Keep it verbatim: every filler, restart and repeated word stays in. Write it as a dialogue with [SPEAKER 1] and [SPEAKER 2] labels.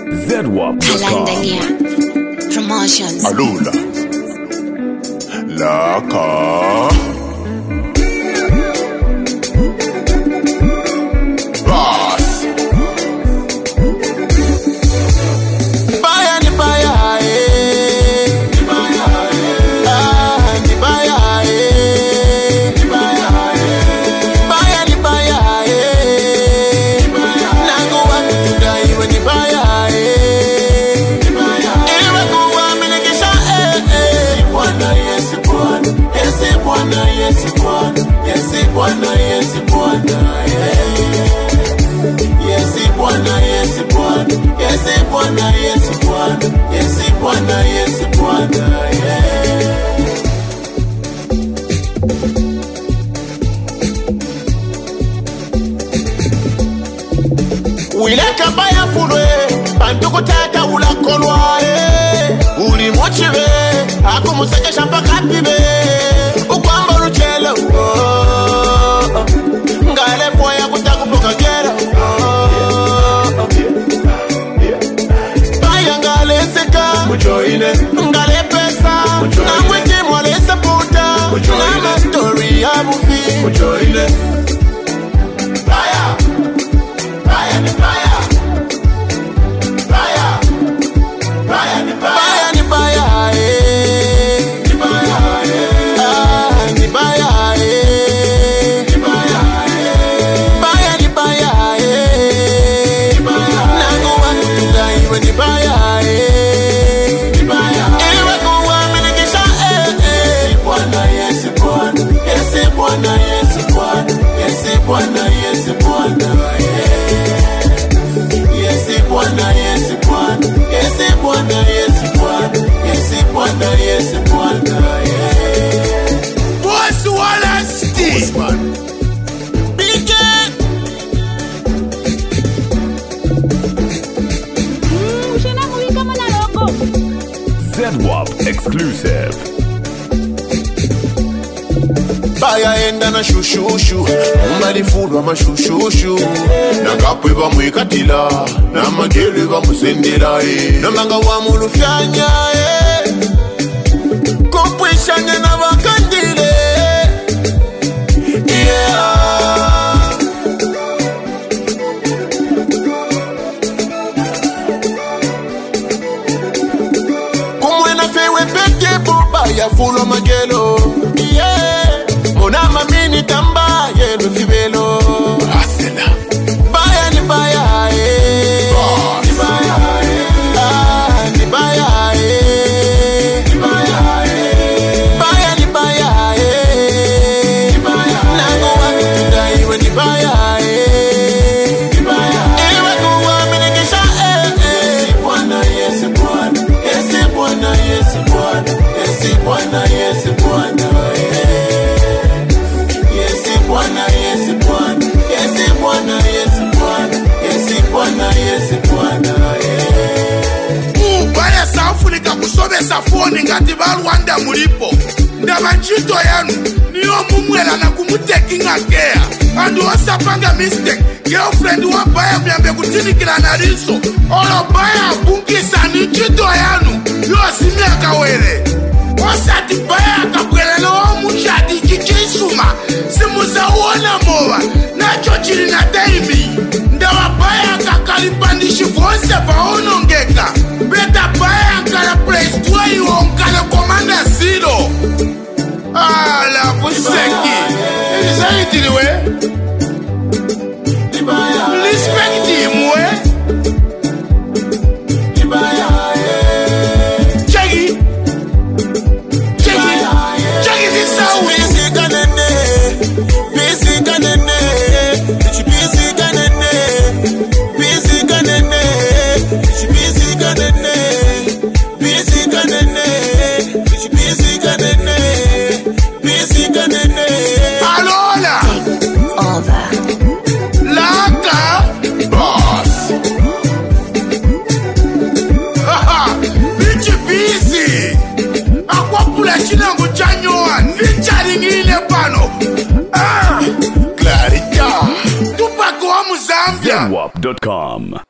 [SPEAKER 1] Zedwap dot com.
[SPEAKER 2] Promotions.
[SPEAKER 3] Alula Laka Boss Baya ni baya eh Ni baya eh Ah ni baya eh Ni baya eh Baya ni baya eh Ni baya Nangu wa kutuda iwe ni baya eh Ni baya Iwe kuwa minikisha eh eh Bwana Yesu Bwana Yesu Bwana Yesu Bwana Yesu Bwana Yesu Bwana Yesu Bwana Yesu Bwana Yesu Bwana Yesu Bwana Yesu Bwana Yesu Bwana Wileka baya fulwe bantuko tata ulakolwa eh uli mochive akumusekesha mpaka pibe ukwamba ruchelo oh, ngale foya kutakupoka gera oh, baya ngale seka mujoine ngale pesa na mwiti mwale saputa na ma story ya bufi mujoine baya baya ni baya baya baya ni baya baya ni baya eh ni baya eh ah ni baya eh ni baya eh baya ni baya eh ni baya nangu wa kutuda iwe ni baya eh ni baya iwe kuwa minikisha eh eh Bwana Yesu Bwana Yesu Bwana Yesu Bwana Yesu Bwana Yesu Bwana Yesu Bwana Yesu Bwana Yesu Bwana Yesu Bwana Yesu Bwana Yesu Bwana Boss Wallace Big
[SPEAKER 4] Ushena movie kama na logo.
[SPEAKER 1] Zedwap exclusive.
[SPEAKER 3] Baya enda na shushushu Umalifulwa mashushushu Nangapwe bamwikatila Na magere bamusendela eh Namanga wa mulufyanya eh Kupwishanya na bakandile Yeah Kumwena fewe peke buba ya fulo magelo Yeah Mona mamini tamba yelu fibelo Asela Baya ni baya eh Ni baya eh Ah ni baya eh Ni baya eh Baya ni baya eh Ni baya nangu wa kutuda iwe ni baya eh Ni baya iwe kuwa minikisha eh eh Bwana Yesu Bwana Yesu Bwana Yesu Bwana Yesu Bwana Yesu Bwana Bwana Yesu Bwana Yesu Bwana Yesu Bwana Yesu Bwana Yesu Bwana
[SPEAKER 5] Ubaya safunika kusomesa foni ngati balwanda mulipo ndaba ntchito yanu niyo mumwela na kumutekinga kea andu osapanga mistake girlfriend wa baya myambe kutinikila na liso olo baya abungisa ni ntchito yanu yosimi akawele osati baya akabwelelo omushati chichisuma simuza uona mowa nacho chili na taimi ndawa baya kakalipandishi vonse vaonongeka beta baya nkala play-store iwo nkala komanda zero ala kuseki izaitiliwe respect imwe cheki cheki cheki zisawi
[SPEAKER 3] Busy kanene Bichi busy kanene Busy kanene Bichi busy kanene Busy kanene Bichi busy kanene Busy kanene
[SPEAKER 5] alola
[SPEAKER 2] Over.
[SPEAKER 5] laka
[SPEAKER 3] Boss
[SPEAKER 5] haha bichi busy akwapula chinango chanyoa vicharingile pano ah
[SPEAKER 3] Clarita
[SPEAKER 5] tupako wa Muzambia
[SPEAKER 1] Zedwap dot com.